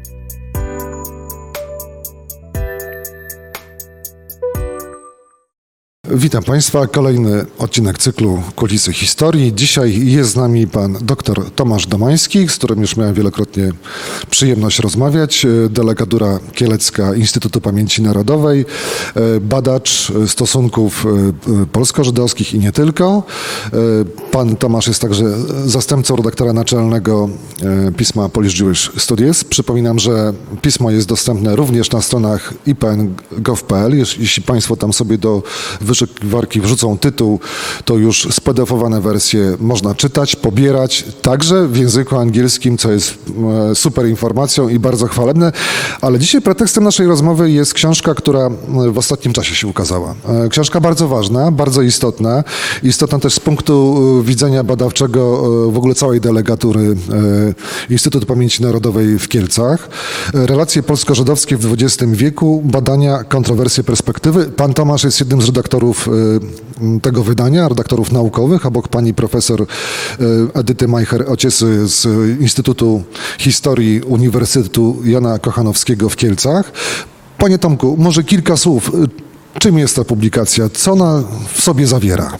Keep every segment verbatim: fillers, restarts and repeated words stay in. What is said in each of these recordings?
Witam Państwa. Kolejny odcinek cyklu Kulisy Historii. Dzisiaj jest z nami pan dr Tomasz Domański, z którym już miałem wielokrotnie przyjemność rozmawiać. Delegatura Kielecka Instytutu Pamięci Narodowej, badacz stosunków polsko-żydowskich i nie tylko. Pan Tomasz jest także zastępcą redaktora naczelnego pisma Polish Jewish Studies. Przypominam, że pismo jest dostępne również na stronach i p n kropka gov kropka p l. Jeśli Państwo tam sobie do wyszukiwarki wrzucą tytuł, to już spedefowane wersje można czytać, pobierać, także w języku angielskim, co jest super informacją i bardzo chwalebne. Ale dzisiaj pretekstem naszej rozmowy jest książka, która w ostatnim czasie się ukazała. Książka bardzo ważna, bardzo istotna. Istotna też z punktu widzenia badawczego w ogóle całej delegatury Instytutu Pamięci Narodowej w Kielcach. Relacje polsko-żydowskie w dwudziestym wieku, badania, kontrowersje, perspektywy. Pan Tomasz jest jednym z redaktorów tego wydania, redaktorów naukowych, obok pani profesor Edyty Majcher-Ociesy z Instytutu Historii Uniwersytetu Jana Kochanowskiego w Kielcach. Panie Tomku, może kilka słów. Czym jest ta publikacja? Co ona w sobie zawiera?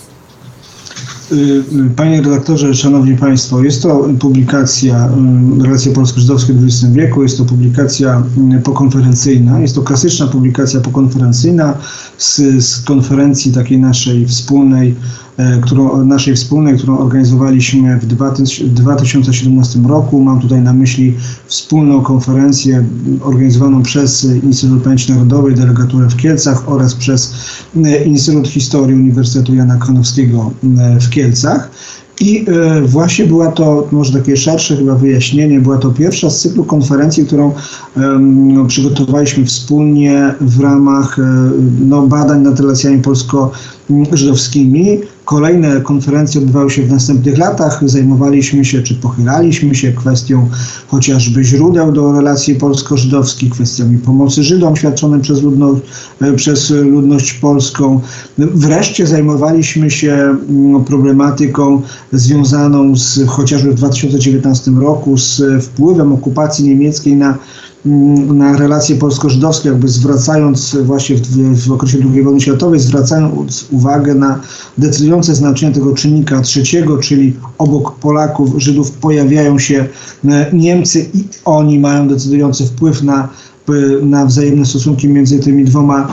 Panie redaktorze, szanowni państwo, jest to publikacja Relacje polsko-żydowskie w dwudziestym wieku, jest to publikacja pokonferencyjna, jest to klasyczna publikacja pokonferencyjna z, z konferencji takiej naszej wspólnej, którą, naszej wspólnej, którą organizowaliśmy w dwa tysiące siedemnastym roku. Mam tutaj na myśli wspólną konferencję organizowaną przez Instytut Pamięci Narodowej, delegaturę w Kielcach oraz przez Instytut Historii Uniwersytetu Jana Kochanowskiego w Kielcach. I właśnie była to, może takie szersze chyba wyjaśnienie, była to pierwsza z cyklu konferencji, którą um, przygotowaliśmy wspólnie w ramach no, badań nad relacjami polsko-żydowskimi. Kolejne konferencje odbywały się w następnych latach. Zajmowaliśmy się, czy pochylaliśmy się kwestią chociażby źródeł do relacji polsko-żydowskich, kwestiami pomocy Żydom świadczonym przez ludność, przez ludność polską. Wreszcie zajmowaliśmy się problematyką związaną z, chociażby w dwa tysiące dziewiętnastym roku z wpływem okupacji niemieckiej na na relacje polsko-żydowskie, jakby zwracając właśnie w, w okresie drugiej wojny światowej, zwracając uwagę na decydujące znaczenie tego czynnika trzeciego, czyli obok Polaków, Żydów pojawiają się Niemcy i oni mają decydujący wpływ na na wzajemne stosunki między tymi dwoma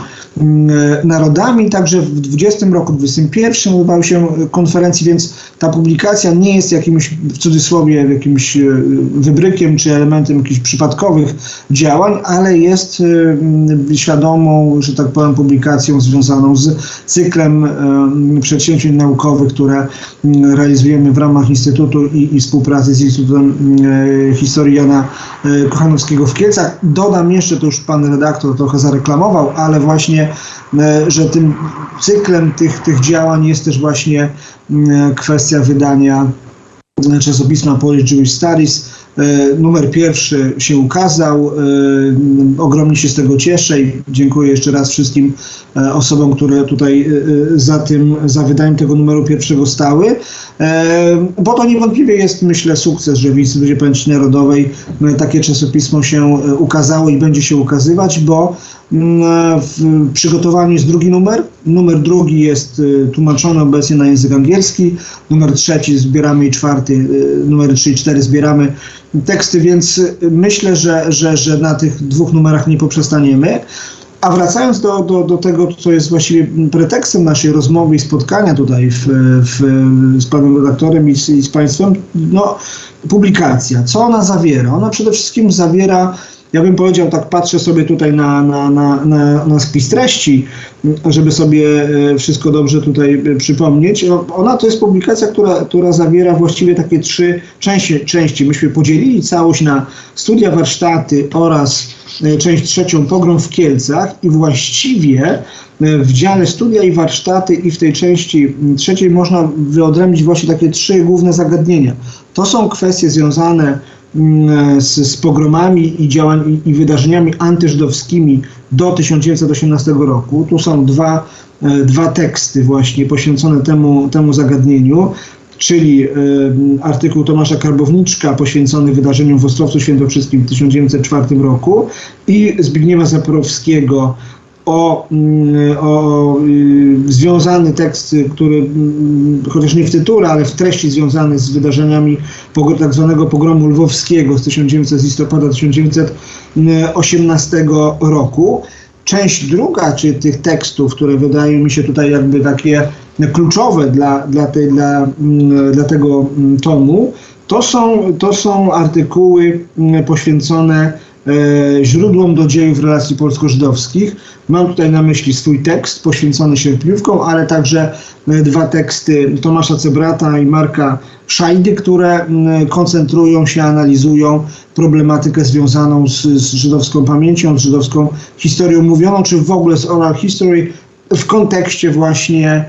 narodami. Także w dwudziestym roku, w dwudziestym pierwszym odbywały się konferencje, więc ta publikacja nie jest jakimś, w cudzysłowie, jakimś wybrykiem czy elementem jakichś przypadkowych działań, ale jest świadomą, że tak powiem, publikacją związaną z cyklem przedsięwzięć naukowych, które realizujemy w ramach Instytutu i, i współpracy z Instytutem Historii Jana Kochanowskiego w Kielcach. Dodam jeszcze, to już pan redaktor trochę zareklamował, ale właśnie, że tym cyklem tych, tych działań jest też właśnie kwestia wydania czasopisma Polish Jewish Studies. Numer pierwszy się ukazał. Ogromnie się z tego cieszę i dziękuję jeszcze raz wszystkim osobom, które tutaj za tym, za wydaniem tego numeru pierwszego stały. Bo to niewątpliwie jest, myślę, sukces, że w Instytucie Pamięci Narodowej takie czasopismo się ukazało i będzie się ukazywać, bo w przygotowaniu jest drugi numer. Numer drugi jest tłumaczony obecnie na język angielski. Numer trzeci zbieramy i czwarty, numery trzy i cztery zbieramy teksty, więc myślę, że, że, że na tych dwóch numerach nie poprzestaniemy. A wracając do, do, do tego, co jest właściwie pretekstem naszej rozmowy i spotkania tutaj w, w, z panem redaktorem i z, i z państwem, no, publikacja. Co ona zawiera? Ona przede wszystkim zawiera, ja bym powiedział, tak patrzę sobie tutaj na, na, na, na, na spis treści, żeby sobie wszystko dobrze tutaj przypomnieć. Ona to jest publikacja, która, która zawiera właściwie takie trzy części, części. Myśmy podzielili całość na studia, warsztaty oraz część trzecią, pogrom w Kielcach, i właściwie w dziale studia i warsztaty i w tej części trzeciej można wyodrębnić właśnie takie trzy główne zagadnienia. To są kwestie związane z, z pogromami i działań i, i wydarzeniami antyżydowskimi do tysiąc dziewięćset osiemnastego roku. Tu są dwa, dwa teksty właśnie poświęcone temu, temu zagadnieniu. czyli artykuł Tomasza Karbowniczka poświęcony wydarzeniom w Ostrowcu Świętokrzyskim w tysiąc dziewięćset czwartym roku i Zbigniewa Zaporowskiego o, o związany tekst, który chociaż nie w tytule, ale w treści związany z wydarzeniami tak zwanego pogromu lwowskiego z tysiąc dziewięćset z listopada tysiąc dziewięćset osiemnastego roku. Część druga, czy tych tekstów, które wydają mi się tutaj jakby takie kluczowe dla, dla, tej, dla, dla tego tomu, to są, to są artykuły poświęcone e, źródłom do dziejów relacji polsko-żydowskich. Mam tutaj na myśli swój tekst poświęcony sierpniówkom, ale także dwa teksty Tomasza Cebrata i Marka Szajdy, które koncentrują się, analizują problematykę związaną z, z żydowską pamięcią, z żydowską historią mówioną, czy w ogóle z oral history w kontekście właśnie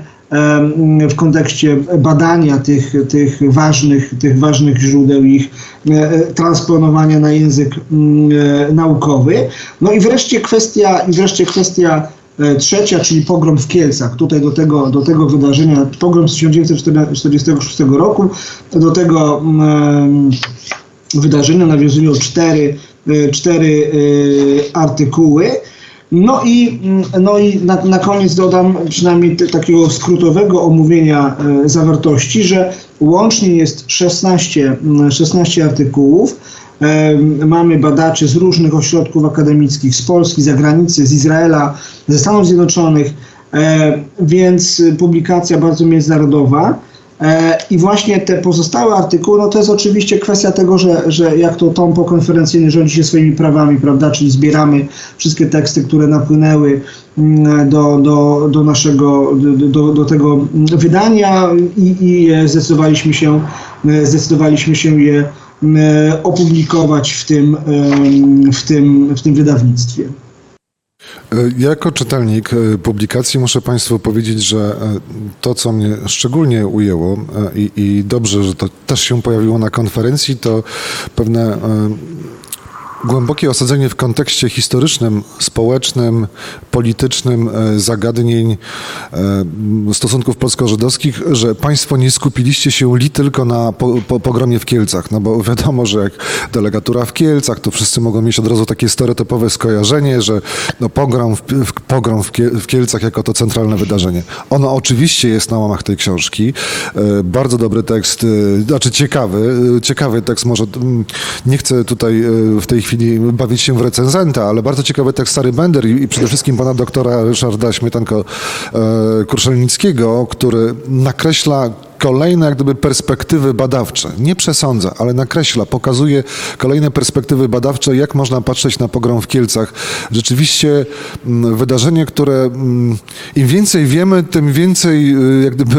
w kontekście badania tych, tych, ważnych, tych ważnych źródeł, ich transponowania na język naukowy. No i wreszcie kwestia, i wreszcie kwestia trzecia, czyli pogrom w Kielcach. Tutaj do tego, do tego wydarzenia, pogrom z tysiąc dziewięćset czterdziestego szóstego roku, do tego um, wydarzenia nawiązują cztery, cztery artykuły. No i, no i na, na koniec dodam przynajmniej te, takiego skrótowego omówienia e, zawartości, że łącznie jest szesnaście, szesnaście artykułów. E, mamy badaczy z różnych ośrodków akademickich, z Polski, z zagranicy, z Izraela, ze Stanów Zjednoczonych, e, więc publikacja bardzo międzynarodowa. I właśnie te pozostałe artykuły, no to jest oczywiście kwestia tego, że, że jak to tom pokonferencyjny rządzi się swoimi prawami, prawda, czyli zbieramy wszystkie teksty, które napłynęły do, do, do naszego, do, do tego wydania i, i zdecydowaliśmy się, zdecydowaliśmy się je opublikować w tym, w tym, w tym wydawnictwie. Ja jako czytelnik publikacji muszę Państwu powiedzieć, że to, co mnie szczególnie ujęło i, i dobrze, że to też się pojawiło na konferencji, to pewne głębokie osadzenie w kontekście historycznym, społecznym, politycznym zagadnień stosunków polsko-żydowskich, że Państwo nie skupiliście się li tylko na po, po, pogromie w Kielcach, no bo wiadomo, że jak delegatura w Kielcach, to wszyscy mogą mieć od razu takie stereotypowe skojarzenie, że no pogrom, w, w, pogrom w, Kiel, w Kielcach jako to centralne wydarzenie. Ono oczywiście jest na łamach tej książki. Bardzo dobry tekst, znaczy ciekawy, ciekawy tekst, może nie chcę tutaj w tej chwili bawić się w recenzenta, ale bardzo ciekawy tekst Sary Bender i, i przede wszystkim pana doktora Ryszarda Śmietanko-Kruszelnickiego, który nakreśla kolejne jak gdyby perspektywy badawcze. Nie przesądza, ale nakreśla, pokazuje kolejne perspektywy badawcze, jak można patrzeć na pogrom w Kielcach. Rzeczywiście m, wydarzenie, które m, im więcej wiemy, tym więcej jak gdyby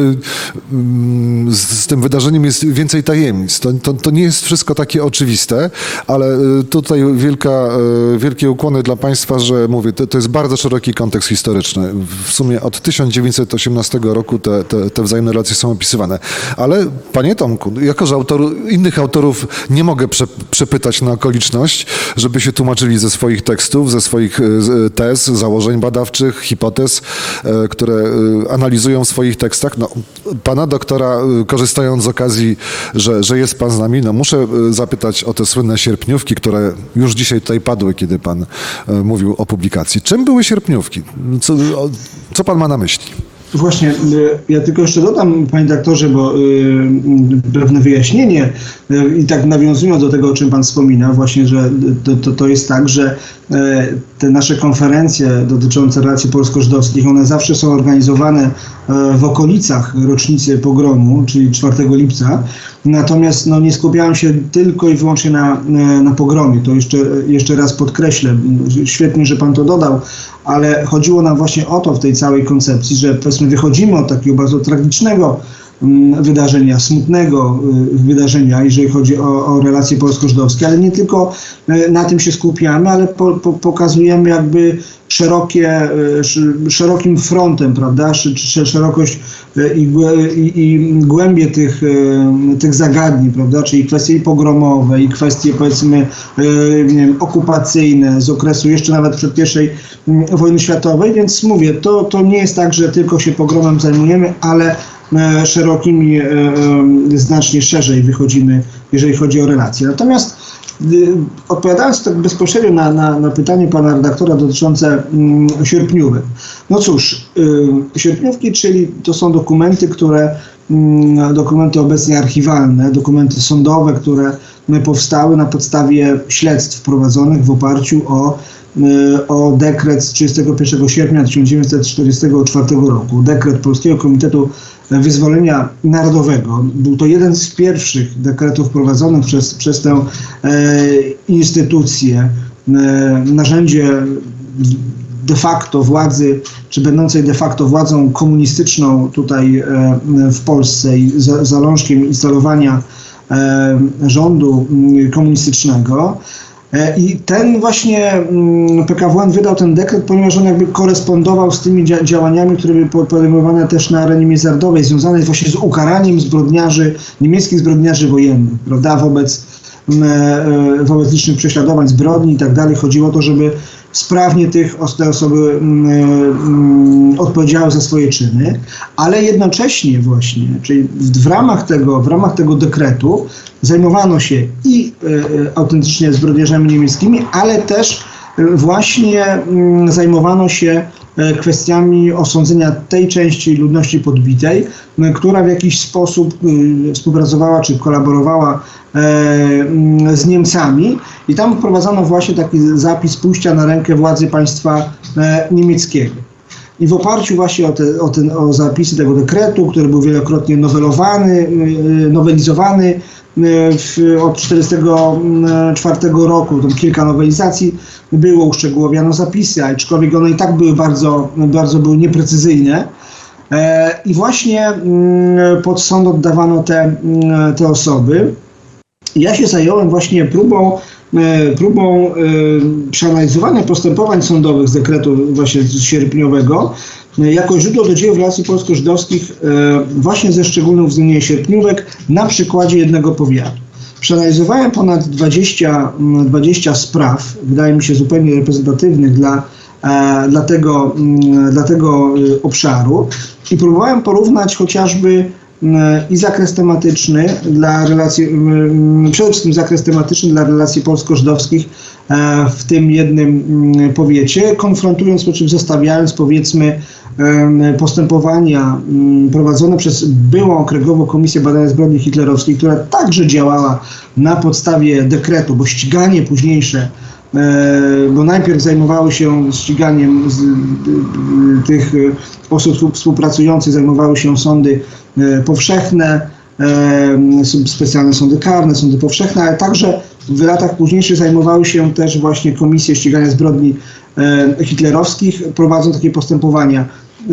m, z, z tym wydarzeniem jest więcej tajemnic. To, to, to nie jest wszystko takie oczywiste, ale tutaj wielka, wielkie ukłony dla Państwa, że mówię, to, to jest bardzo szeroki kontekst historyczny. W sumie od tysiąc dziewięćset osiemnastego roku te, te, te wzajemne relacje są opisywane. Ale panie Tomku, jako że autor, innych autorów nie mogę prze, przepytać na okoliczność, żeby się tłumaczyli ze swoich tekstów, ze swoich tez, założeń badawczych, hipotez, które analizują w swoich tekstach. No, pana doktora, korzystając z okazji, że, że jest pan z nami, no muszę zapytać o te słynne sierpniówki, które już dzisiaj tutaj padły, kiedy pan mówił o publikacji. Czym były sierpniówki? Co, co pan ma na myśli? Właśnie, ja tylko jeszcze dodam, panie doktorze, bo y, pewne wyjaśnienie y, i tak nawiązując do tego, o czym pan wspomina, właśnie, że to, to, to jest tak, że y, te nasze konferencje dotyczące relacji polsko-żydowskich, one zawsze są organizowane y, w okolicach rocznicy pogromu, czyli czwartego lipca, natomiast no, nie skupiałem się tylko i wyłącznie na, na pogromie, to jeszcze, jeszcze raz podkreślę, świetnie, że pan to dodał, ale chodziło nam właśnie o to w tej całej koncepcji, że powiedzmy wychodzimy od takiego bardzo tragicznego um, wydarzenia, smutnego y, wydarzenia, jeżeli chodzi o, o relacje polsko-żydowskie, ale nie tylko y, na tym się skupiamy, ale po, po, pokazujemy jakby szerokie, y, szerokim frontem, prawda, Sz, sz, szerokość y, i, i, i głębie tych, y, tych zagadnień, prawda, czyli kwestie pogromowe i kwestie powiedzmy y, nie wiem, okupacyjne z okresu jeszcze nawet przed pierwszej y, wojny światowej, więc mówię, to, to nie jest tak, że tylko się pogromem zajmujemy, ale szerokimi, znacznie szerzej wychodzimy, jeżeli chodzi o relacje. Natomiast odpowiadając tak bezpośrednio na, na, na pytanie pana redaktora dotyczące mm, sierpniówek. No cóż, y, sierpniówki, czyli to są dokumenty, które, mm, dokumenty obecnie archiwalne, dokumenty sądowe, które powstały na podstawie śledztw prowadzonych w oparciu o, y, o dekret z trzydziestego pierwszego sierpnia tysiąc dziewięćset czterdziestego czwartego roku. Dekret Polskiego Komitetu Wyzwolenia Narodowego. Był to jeden z pierwszych dekretów prowadzonych przez, przez tę e, instytucję, e, narzędzie de facto władzy, czy będącej de facto władzą komunistyczną tutaj e, w Polsce i za, zalążkiem instalowania e, rządu komunistycznego. I ten właśnie P K W N wydał ten dekret, ponieważ on jakby korespondował z tymi dzia działaniami, które były podejmowane też na arenie międzynarodowej, związane właśnie z ukaraniem zbrodniarzy, niemieckich zbrodniarzy wojennych, prawda, wobec, wobec licznych prześladowań, zbrodni i tak dalej. Chodziło o to, żeby sprawnie tych, te osoby odpowiedziały za swoje czyny, ale jednocześnie właśnie, czyli w ramach tego, w ramach tego dekretu zajmowano się i e, autentycznie zbrodniarzami niemieckimi, ale też właśnie m, zajmowano się e, kwestiami osądzenia tej części ludności podbitej, m, która w jakiś sposób e, współpracowała czy kolaborowała e, m, z Niemcami i tam wprowadzono właśnie taki zapis pójścia na rękę władzy państwa e, niemieckiego. I w oparciu właśnie o, te, o, ten, o zapisy tego dekretu, który był wielokrotnie nowelowany, nowelizowany w, od tysiąc dziewięćset czterdziestego czwartego roku, tam kilka nowelizacji było, uszczegółowiano zapisy, aczkolwiek one i tak były bardzo, bardzo były nieprecyzyjne. I właśnie pod sąd oddawano te, te osoby. Ja się zająłem właśnie próbą, próbą przeanalizowania postępowań sądowych z dekretu właśnie sierpniowego jako źródło do dziejów relacji polsko-żydowskich właśnie ze szczególnym uwzględnieniem sierpniówek na przykładzie jednego powiatu. Przeanalizowałem ponad dwadzieścia, dwadzieścia spraw, wydaje mi się zupełnie reprezentatywnych dla, dla, tego, dla tego obszaru i próbowałem porównać chociażby i zakres tematyczny dla relacji, przede wszystkim zakres tematyczny dla relacji polsko-żydowskich w tym jednym powiecie, konfrontując, po czym zestawiając, powiedzmy, postępowania prowadzone przez byłą Okręgową Komisję Badania Zbrodni Hitlerowskiej, która także działała na podstawie dekretu, bo ściganie późniejsze, bo najpierw zajmowały się ściganiem z, tych osób współpracujących, zajmowały się sądy powszechne, specjalne sądy karne, sądy powszechne, ale także w latach późniejszych zajmowały się też właśnie Komisje Ścigania Zbrodni Hitlerowskich, prowadząc takie postępowania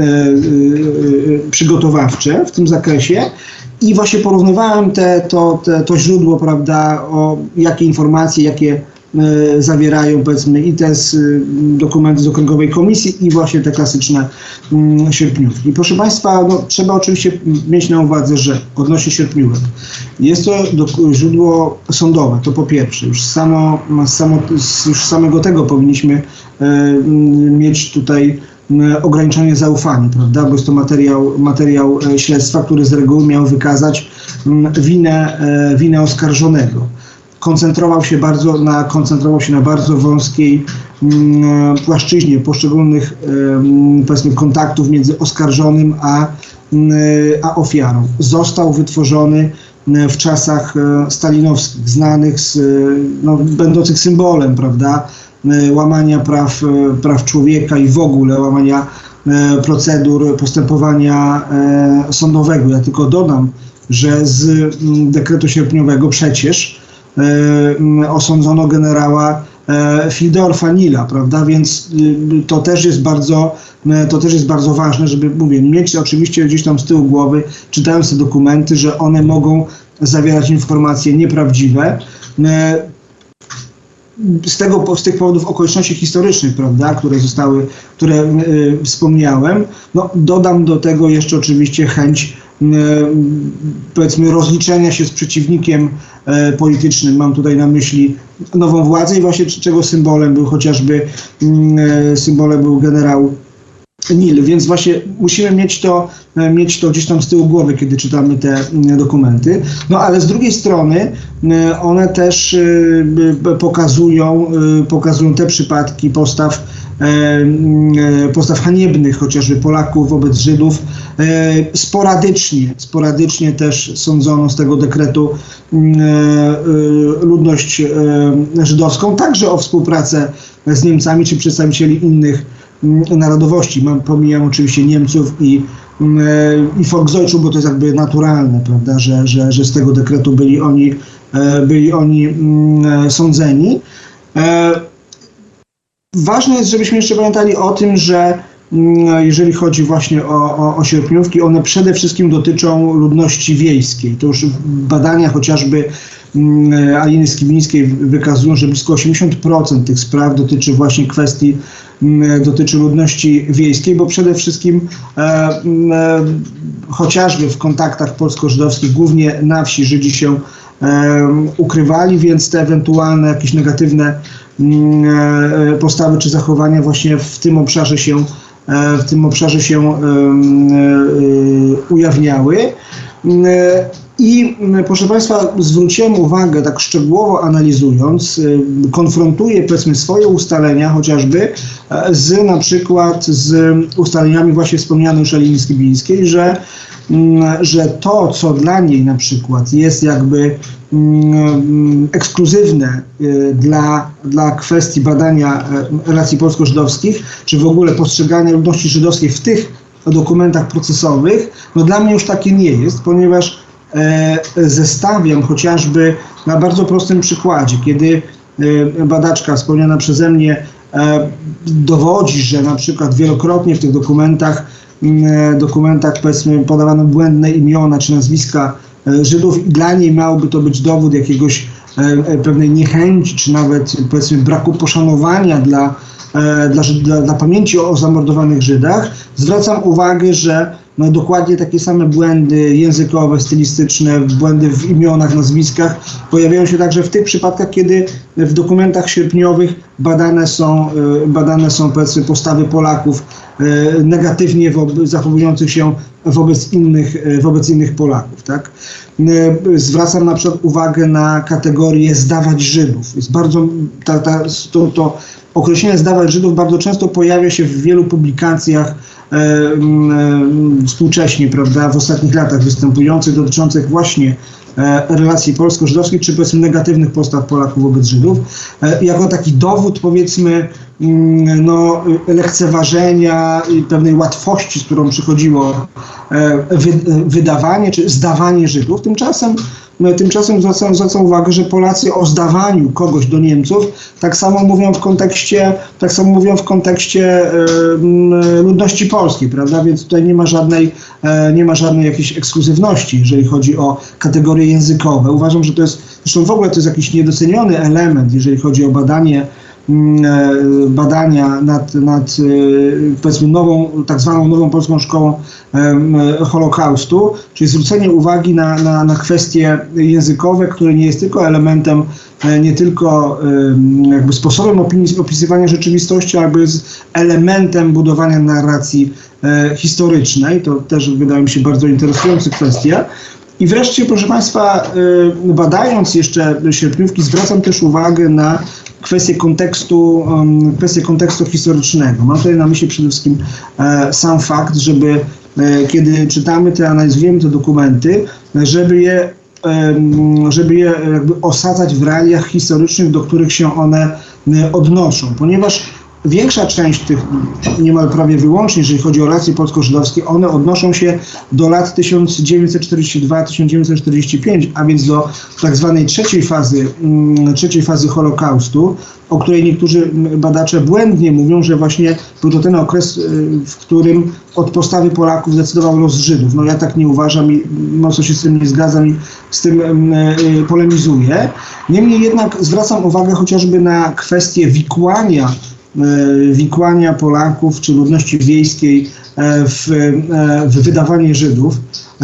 przygotowawcze w tym zakresie i właśnie porównywałem te, to, te, to źródło, prawda, o jakie informacje, jakie zawierają, powiedzmy, i te z, dokumenty z Okręgowej Komisji i właśnie te klasyczne mm, sierpniówki. Proszę Państwa, no, trzeba oczywiście mieć na uwadze, że odnośnie sierpniówek jest to do, źródło sądowe, to po pierwsze. Już, samo, samo, już samego tego powinniśmy e, mieć tutaj e, ograniczone zaufanie, prawda, bo jest to materiał, materiał e, śledztwa, który z reguły miał wykazać m, winę, e, winę oskarżonego. Koncentrował się bardzo na, koncentrował się na bardzo wąskiej mm, płaszczyźnie poszczególnych mm, powiedzmy kontaktów między oskarżonym a, mm, a ofiarą. Został wytworzony w czasach stalinowskich, znanych z, no, będących symbolem, prawda, łamania praw, praw człowieka i w ogóle łamania procedur postępowania sądowego. Ja tylko dodam, że z dekretu sierpniowego przecież osądzono generała Fildorfa Nila, prawda, więc to też jest bardzo, to też jest bardzo ważne, żeby, mówię, mieć oczywiście gdzieś tam z tyłu głowy, czytając te dokumenty, że one mogą zawierać informacje nieprawdziwe. Z, tego, z tych powodów okoliczności historycznych, prawda, które zostały, które y, wspomniałem, no, dodam do tego jeszcze oczywiście chęć y, powiedzmy rozliczenia się z przeciwnikiem y, politycznym. Mam tutaj na myśli nową władzę i właśnie czego symbolem był chociażby y, symbolem był generał Nil, więc właśnie musimy mieć to, mieć to gdzieś tam z tyłu głowy, kiedy czytamy te dokumenty. No ale z drugiej strony one też pokazują, pokazują te przypadki postaw, postaw haniebnych chociażby Polaków wobec Żydów. Sporadycznie, sporadycznie też sądzono z tego dekretu ludność żydowską, także o współpracę z Niemcami czy przedstawicieli innych narodowości. Mam, pomijam oczywiście Niemców i, i Volksdeutschów, bo to jest jakby naturalne, prawda, że, że, że z tego dekretu byli oni, byli oni sądzeni. Ważne jest, żebyśmy jeszcze pamiętali o tym, że jeżeli chodzi właśnie o, o, o sierpniówki, one przede wszystkim dotyczą ludności wiejskiej. To już badania chociażby Aliny Skibińskiej wykazują, że blisko osiemdziesiąt procent tych spraw dotyczy właśnie kwestii, dotyczy ludności wiejskiej, bo przede wszystkim e, e, chociażby w kontaktach polsko-żydowskich, głównie na wsi Żydzi się e, ukrywali, więc te ewentualne jakieś negatywne e, postawy czy zachowania właśnie w tym obszarze się, e, w tym obszarze się e, e, ujawniały. E, I proszę Państwa, zwróciłem uwagę, tak szczegółowo analizując, konfrontuję powiedzmy swoje ustalenia chociażby z na przykład z ustaleniami właśnie wspomnianej już Aliny Skibińskiej, że, że to, co dla niej na przykład jest jakby ekskluzywne dla, dla kwestii badania relacji polsko-żydowskich, czy w ogóle postrzegania ludności żydowskiej w tych dokumentach procesowych, no dla mnie już takie nie jest, ponieważ zestawiam chociażby na bardzo prostym przykładzie, kiedy badaczka wspomniana przeze mnie dowodzi, że na przykład wielokrotnie w tych dokumentach, dokumentach powiedzmy podawano błędne imiona czy nazwiska Żydów i dla niej miałby to być dowód jakiegoś pewnej niechęci, czy nawet powiedzmy braku poszanowania dla, dla, dla, dla pamięci o zamordowanych Żydach. Zwracam uwagę, że no, dokładnie takie same błędy językowe, stylistyczne, błędy w imionach, nazwiskach pojawiają się także w tych przypadkach, kiedy w dokumentach sierpniowych badane są, badane są powiedzmy postawy Polaków negatywnie zachowujących się wobec innych, wobec innych Polaków. Tak? Zwracam na przykład uwagę na kategorię zdawać Żydów. Jest bardzo, ta, ta, to, to określenie zdawać Żydów bardzo często pojawia się w wielu publikacjach e, e, współcześnie, prawda, w ostatnich latach występujących, dotyczących właśnie e, relacji polsko-żydowskich, czy powiedzmy negatywnych postaw Polaków wobec Żydów, e, jako taki dowód powiedzmy mm, no, lekceważenia i pewnej łatwości, z którą przychodziło e, wy, wydawanie czy zdawanie Żydów. Tymczasem No, tymczasem zwracam, zwracam uwagę, że Polacy o zdawaniu kogoś do Niemców tak samo mówią w kontekście, tak samo mówią w kontekście e, ludności polskiej, prawda? Więc tutaj nie ma żadnej, e, nie ma żadnej jakiejś ekskluzywności, jeżeli chodzi o kategorie językowe. Uważam, że to jest, zresztą w ogóle to jest jakiś niedoceniony element, jeżeli chodzi o badanie badania nad, nad powiedzmy nową, tak zwaną nową polską szkołą Holokaustu, czyli zwrócenie uwagi na, na, na kwestie językowe, które nie jest tylko elementem, nie tylko jakby sposobem opinii, opisywania rzeczywistości, ale jest elementem budowania narracji historycznej. To też wydaje mi się bardzo interesująca kwestia. I wreszcie, proszę Państwa, badając jeszcze sierpniówki, zwracam też uwagę na kwestię kontekstu, kwestię kontekstu historycznego. Mam tutaj na myśli przede wszystkim sam fakt, żeby kiedy czytamy te, analizujemy te dokumenty, żeby je, żeby je jakby osadzać w realiach historycznych, do których się one odnoszą, ponieważ większa część tych, niemal prawie wyłącznie, jeżeli chodzi o relacje polsko-żydowskie, one odnoszą się do lat tysiąc dziewięćset czterdziesty drugi do tysiąc dziewięćset czterdziesty piąty, a więc do tak zwanej trzeciej fazy, trzeciej fazy Holokaustu, o której niektórzy badacze błędnie mówią, że właśnie był to ten okres, w którym od postawy Polaków decydował los Żydów. No ja tak nie uważam i mocno się z tym nie zgadzam i z tym polemizuję. Niemniej jednak zwracam uwagę chociażby na kwestię wikłania wikłania Polaków czy ludności wiejskiej w, w wydawanie Żydów,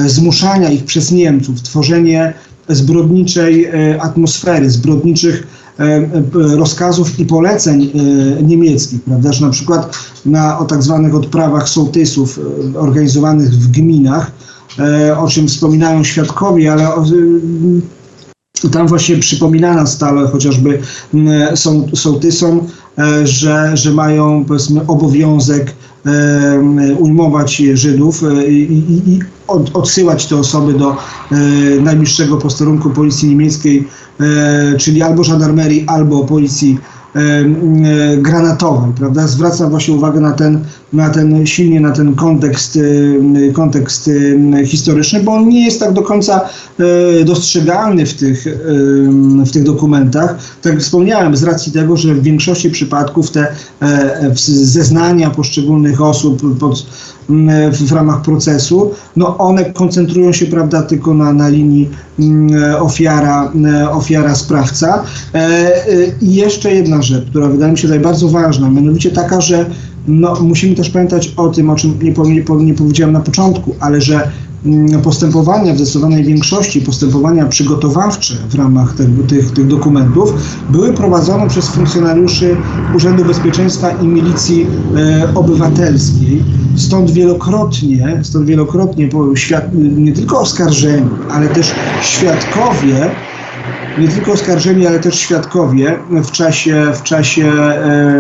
zmuszania ich przez Niemców, tworzenie zbrodniczej atmosfery, zbrodniczych rozkazów i poleceń niemieckich, prawda, że na przykład na o tak zwanych odprawach sołtysów organizowanych w gminach, o czym wspominają świadkowie, ale o, tam właśnie przypominano stale chociażby są, sołtysom, że, że mają, powiedzmy, obowiązek ujmować Żydów i, i, i od, odsyłać te osoby do e, najbliższego posterunku policji niemieckiej, e, czyli albo żandarmerii, albo policji e, e, granatowej, prawda? Zwraca właśnie uwagę na ten, na ten silnie na ten kontekst, e, kontekst e, historyczny, bo on nie jest tak do końca e, dostrzegalny w tych, e, w tych dokumentach. Tak jak wspomniałem, z racji tego, że w większości przypadków te e, zeznania poszczególnych osób pod, w ramach procesu, no one koncentrują się, prawda, tylko na, na linii ofiara, ofiara, sprawca. I jeszcze jedna rzecz, która wydaje mi się tutaj bardzo ważna, mianowicie taka, że no, musimy też pamiętać o tym, o czym nie, nie, nie powiedziałem na początku, ale że postępowania, w zdecydowanej większości postępowania przygotowawcze w ramach te, tych, tych dokumentów były prowadzone przez funkcjonariuszy Urzędu Bezpieczeństwa i Milicji e, Obywatelskiej. Stąd wielokrotnie, stąd wielokrotnie świad, nie tylko oskarżeni, ale też świadkowie, nie tylko oskarżeni, ale też świadkowie w czasie, w czasie e,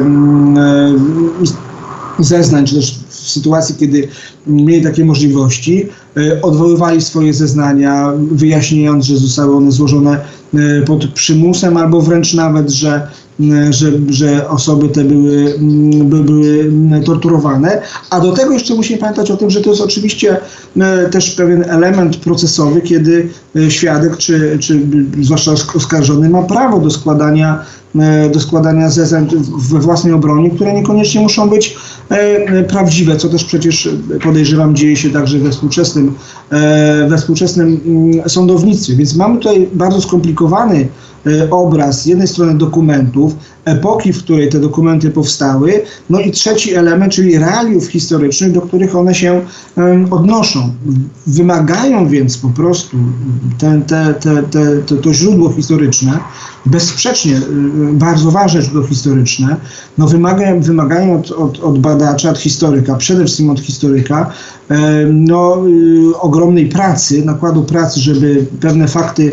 e, zeznań, czy też w sytuacji, kiedy mieli takie możliwości, odwoływali swoje zeznania, wyjaśniając, że zostały one złożone pod przymusem, albo wręcz nawet, że, że, że osoby te były, by, były torturowane. A do tego jeszcze musimy pamiętać o tym, że to jest oczywiście też pewien element procesowy, kiedy świadek, czy, czy zwłaszcza oskarżony, ma prawo do składania do składania zeznań we własnej obronie, które niekoniecznie muszą być e, prawdziwe, co też przecież podejrzewam dzieje się także we współczesnym, e, we współczesnym mm, sądownictwie. Więc mamy tutaj bardzo skomplikowany e, obraz z jednej strony dokumentów, epoki, w której te dokumenty powstały, no i trzeci element, czyli realiów historycznych, do których one się um, odnoszą. Wymagają więc po prostu te, te, te, te, te, to źródło historyczne, bezsprzecznie bardzo ważne źródło historyczne, no wymagają, wymagają od, od, od badacza, od historyka, przede wszystkim od historyka, no, ogromnej pracy, nakładu pracy, żeby pewne fakty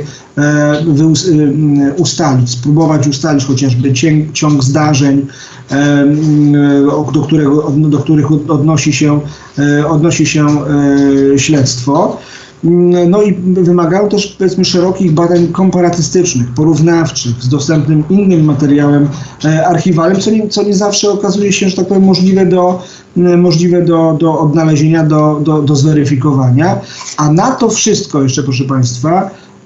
ustalić, spróbować ustalić chociażby ciąg, ciąg zdarzeń, do, którego, do których odnosi się, odnosi się śledztwo. No i wymagają też, powiedzmy, szerokich badań komparatystycznych, porównawczych z dostępnym innym materiałem archiwalnym, co nie, co nie zawsze okazuje się, że tak powiem, możliwe do, możliwe do, do odnalezienia, do, do, do zweryfikowania. A na to wszystko jeszcze, proszę Państwa,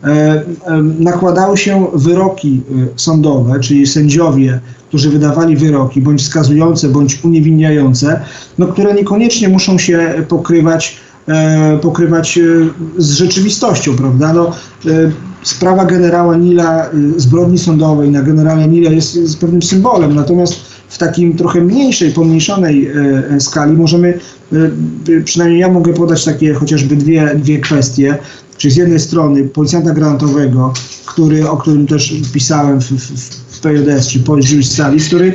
nakładały się wyroki sądowe, czyli sędziowie, którzy wydawali wyroki, bądź skazujące, bądź uniewinniające, no, które niekoniecznie muszą się pokrywać pokrywać z rzeczywistością, prawda? No, sprawa generała Nila, zbrodni sądowej na generale Nila jest, jest pewnym symbolem, natomiast w takim trochę mniejszej, pomniejszonej skali możemy, przynajmniej ja mogę podać takie chociażby dwie, dwie kwestie, czyli z jednej strony policjanta granatowego, który, o którym też pisałem w, w, w P J S, czy Polish Jewish Studies, który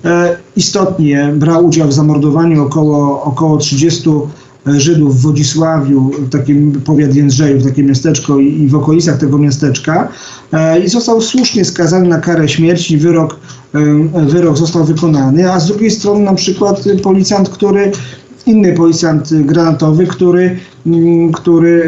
istotnie brał udział w zamordowaniu około, około trzydziestu Żydów w Wodzisławiu, w takim powiat Jędrzejów, takie miasteczko i, i w okolicach tego miasteczka e, i został słusznie skazany na karę śmierci, wyrok, e, wyrok został wykonany, a z drugiej strony na przykład policjant, który, inny policjant granatowy, który, m, który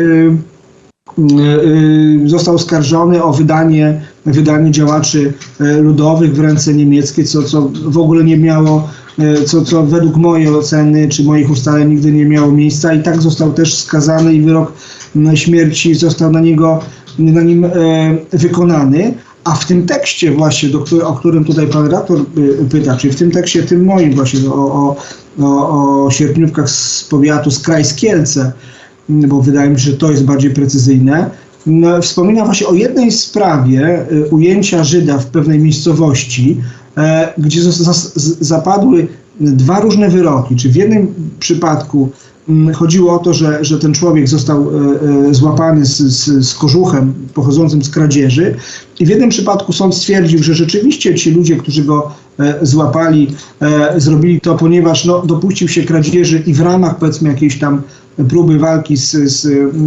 e, e, został oskarżony o wydanie, wydanie działaczy e, ludowych w ręce niemieckie, co, co w ogóle nie miało Co, co według mojej oceny, czy moich ustaleń nigdy nie miało miejsca, i tak został też skazany i wyrok śmierci został na niego, na nim e, wykonany. A w tym tekście właśnie, do, o którym tutaj pan redaktor pyta, czyli w tym tekście, tym moim właśnie o, o, o, o sierpniówkach z powiatu Skrajskielce, bo wydaje mi się, że to jest bardziej precyzyjne, no, wspomina właśnie o jednej sprawie ujęcia Żyda w pewnej miejscowości, gdzie zapadły dwa różne wyroki, czy w jednym przypadku Chodziło o to, że, że ten człowiek został złapany z, z, z kożuchem pochodzącym z kradzieży i w jednym przypadku sąd stwierdził, że rzeczywiście ci ludzie, którzy go złapali, zrobili to, ponieważ no, dopuścił się kradzieży i w ramach, powiedzmy, jakiejś tam próby walki z, z,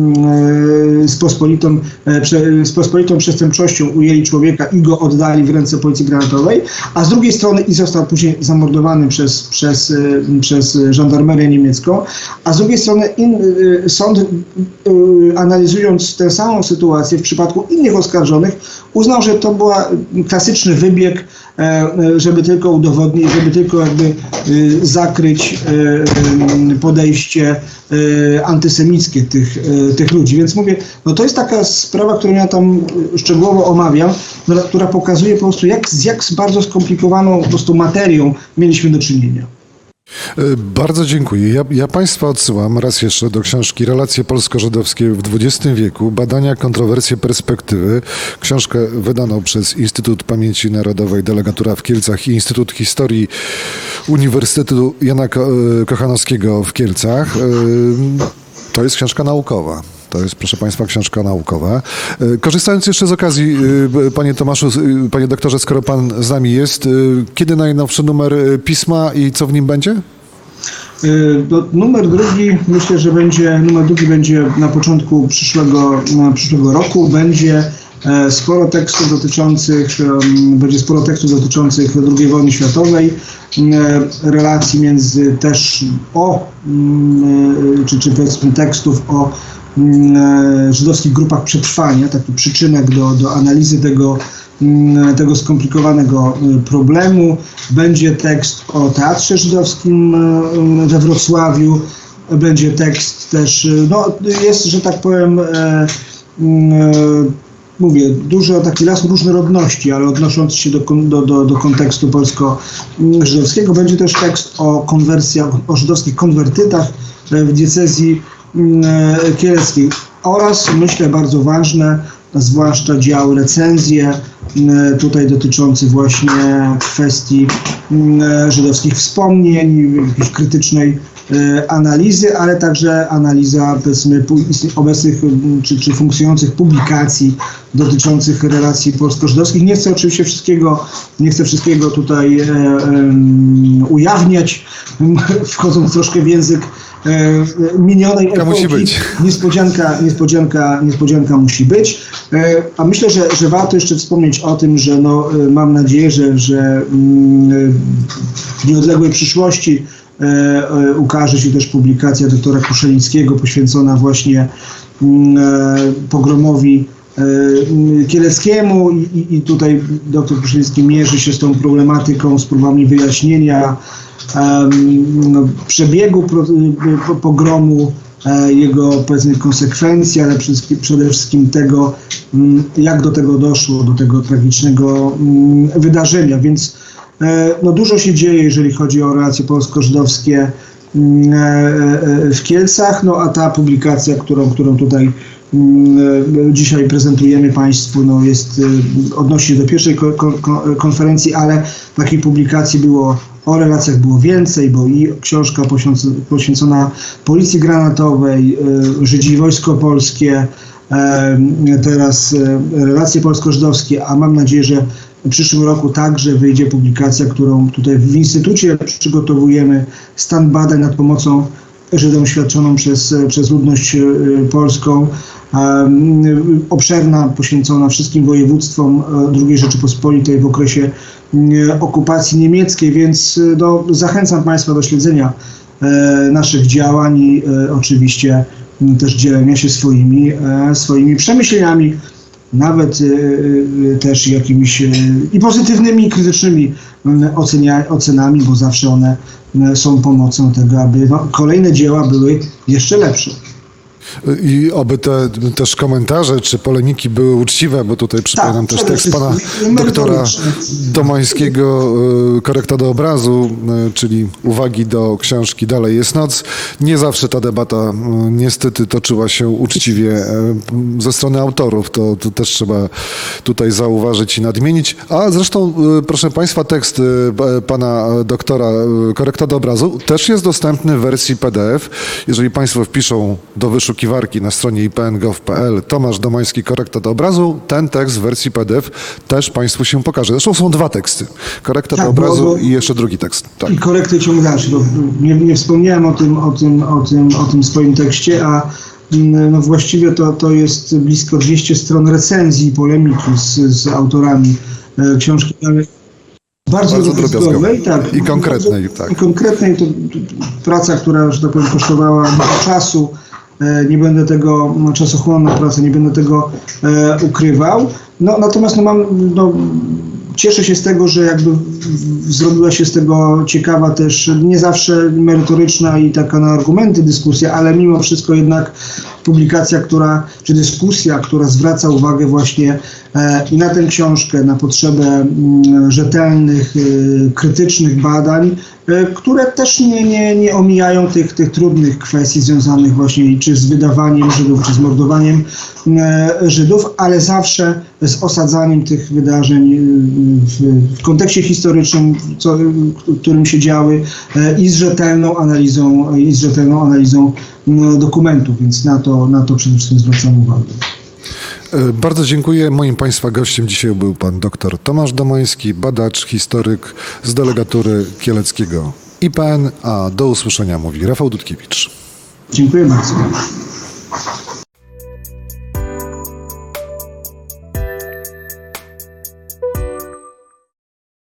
z, pospolitą, z pospolitą przestępczością ujęli człowieka i go oddali w ręce policji granatowej, a z drugiej strony i został później zamordowany przez, przez, przez żandarmerię niemiecką, a z drugiej strony in, sąd, analizując tę samą sytuację w przypadku innych oskarżonych, uznał, że to był klasyczny wybieg, żeby tylko udowodnić, żeby tylko jakby zakryć podejście antysemickie tych, tych ludzi. Więc mówię, no to jest taka sprawa, którą ja tam szczegółowo omawiam, która pokazuje po prostu, jak, z jak bardzo skomplikowaną po prostu materią mieliśmy do czynienia. Bardzo dziękuję. Ja, ja Państwa odsyłam raz jeszcze do książki Relacje polsko-żydowskie w dwudziestym wieku. Badania, kontrowersje, perspektywy. Książkę wydaną przez Instytut Pamięci Narodowej, Delegatura w Kielcach i Instytut Historii Uniwersytetu Jana Kochanowskiego w Kielcach. To jest książka naukowa. To jest, proszę Państwa, książka naukowa. Korzystając jeszcze z okazji, Panie Tomaszu, Panie doktorze, skoro Pan z nami jest, kiedy najnowszy numer pisma i co w nim będzie? No, numer drugi, myślę, że będzie, numer drugi będzie na początku przyszłego, przyszłego roku. Będzie sporo tekstów dotyczących, będzie sporo tekstów dotyczących drugiej wojny światowej, relacji między też o, czy, czy powiedzmy tekstów o żydowskich grupach przetrwania, taki przyczynek do, do analizy tego, tego skomplikowanego problemu. Będzie tekst o teatrze żydowskim we Wrocławiu, będzie tekst też, no jest, że tak powiem, e, e, mówię, dużo taki las różnorodności, ale odnosząc się do, do, do, do kontekstu polsko-żydowskiego. Będzie też tekst o konwersjach, o żydowskich konwertytach w diecezji kieleckiej oraz, myślę, bardzo ważne, zwłaszcza dział recenzje, tutaj dotyczący właśnie kwestii żydowskich wspomnień, jakiejś krytycznej analizy, ale także analiza, powiedzmy, obecnych czy, czy funkcjonujących publikacji dotyczących relacji polsko-żydowskich. Nie chcę oczywiście wszystkiego, nie chcę wszystkiego tutaj e, e, ujawniać, wchodząc troszkę w język e, minionej epoki. Musi być. Niespodzianka, niespodzianka, niespodzianka musi być. E, a myślę, że, że warto jeszcze wspomnieć o tym, że no, mam nadzieję, że, że mm, w nieodległej przyszłości E, ukaże się też publikacja doktora Kuszelińskiego poświęcona właśnie e, pogromowi e, kieleckiemu i, i tutaj doktor Kuszeliński mierzy się z tą problematyką, z próbami wyjaśnienia e, no, przebiegu pro, po, pogromu, e, jego, powiedzmy, konsekwencji, ale przede, przede wszystkim tego, m, jak do tego doszło, do tego tragicznego m, wydarzenia, więc no, dużo się dzieje, jeżeli chodzi o relacje polsko-żydowskie w Kielcach, no a ta publikacja, którą, którą tutaj dzisiaj prezentujemy Państwu, no jest, odnosi się do pierwszej konferencji, ale takiej publikacji było, o relacjach było więcej, bo i książka poświęcona, poświęcona Policji Granatowej, Żydzi i Wojsko Polskie, teraz relacje polsko-żydowskie, a mam nadzieję, że w przyszłym roku także wyjdzie publikacja, którą tutaj w Instytucie przygotowujemy, stan badań nad pomocą Żydom świadczoną przez, przez ludność polską, um, obszerna, poświęcona wszystkim województwom drugiej Rzeczypospolitej w okresie okupacji niemieckiej, więc no, zachęcam Państwa do śledzenia e, naszych działań i e, oczywiście też dzielenia się swoimi, e, swoimi przemyśleniami, nawet y, też jakimiś y, i pozytywnymi, i krytycznymi y, ocenia, ocenami, bo zawsze one y, są pomocą tego, aby no, kolejne dzieła były jeszcze lepsze. I oby te też komentarze czy polemiki były uczciwe, bo tutaj przypominam Tak, też przede tekst pana wszystkim doktora merytoryczne. Domańskiego, y, korekta do obrazu, y, czyli uwagi do książki Dalej jest noc. Nie zawsze ta debata y, niestety toczyła się uczciwie y, ze strony autorów. To, to też trzeba tutaj zauważyć i nadmienić. A zresztą, y, proszę państwa, tekst y, pana doktora, y, korekta do obrazu też jest dostępny w wersji P D F. Jeżeli państwo wpiszą do wyszukiwarki na stronie i p n kropka gov kropka p l Tomasz Domański, korekta do obrazu, ten tekst w wersji P D F też państwu się pokaże. Zresztą są dwa teksty. Korekta Tak, do obrazu bo- bo- i jeszcze drugi tekst. Tak. I korekty ciąg dalszy. To nie, nie wspomniałem o tym, o tym, o tym, o tym swoim tekście, a mm, no właściwie to, to jest blisko dwieście stron recenzji i polemiki z, z autorami e, książki, ale bardzo, Bardzo drobiazgowej, tak. I konkretnej, tak. I konkretnej to, to praca, która, że tak powiem, kosztowała dużo czasu. E, Nie będę tego, no, czasochłonna praca, nie będę tego e, ukrywał. No, natomiast no, mam, no, cieszę się z tego, że jakby w- w- zrobiła się z tego ciekawa też, nie zawsze merytoryczna i taka na argumenty dyskusja, ale mimo wszystko jednak publikacja, która, czy dyskusja, która zwraca uwagę właśnie e, i na tę książkę, na potrzebę mm, rzetelnych, e, krytycznych badań, e, które też nie, nie, nie omijają tych, tych trudnych kwestii związanych właśnie czy z wydawaniem Żydów, czy z mordowaniem e, Żydów, ale zawsze z osadzaniem tych wydarzeń e, w, w kontekście historycznym, co, w którym się działy e, i z rzetelną analizą, i z rzetelną analizą m, dokumentów, więc na to, na to przede wszystkim zwracam uwagę. E, Bardzo dziękuję. Moim państwa gościem dzisiaj był pan dr Tomasz Domański, badacz, historyk z delegatury kieleckiego I P N, a do usłyszenia mówi Rafał Dudkiewicz. Dziękuję bardzo.